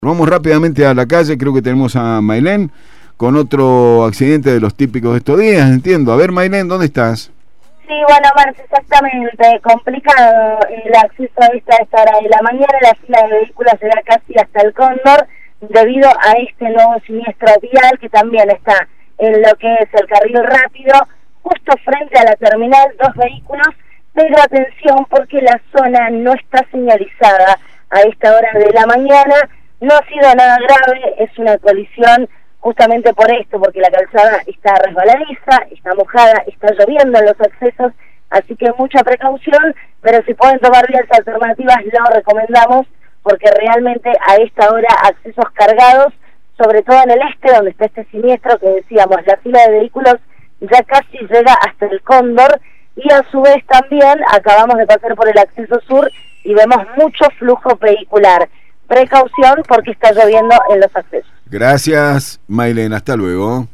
Vamos rápidamente a la calle, creo que tenemos a Mailén con otro accidente de los típicos de estos días, entiendo. A ver, Mailén, ¿dónde estás? Sí, bueno, Marce, exactamente. Complicado el acceso a esta hora de la mañana. La fila de vehículos llega casi hasta el Cóndor debido a este nuevo siniestro vial que también está en lo que es el carril rápido, justo frente a la terminal, dos vehículos, pero atención porque la zona no está señalizada a esta hora de la mañana. No ha sido nada grave, es una colisión justamente por esto, porque la calzada está resbaladiza, está mojada, está lloviendo en los accesos, así que mucha precaución, pero si pueden tomar vías alternativas lo recomendamos, porque realmente a esta hora accesos cargados, sobre todo en el este, donde está este siniestro que decíamos, la fila de vehículos ya casi llega hasta el Cóndor, y a su vez también acabamos de pasar por el acceso sur y vemos mucho flujo vehicular. Precaución porque está lloviendo en los accesos. Gracias, Mailén, hasta luego.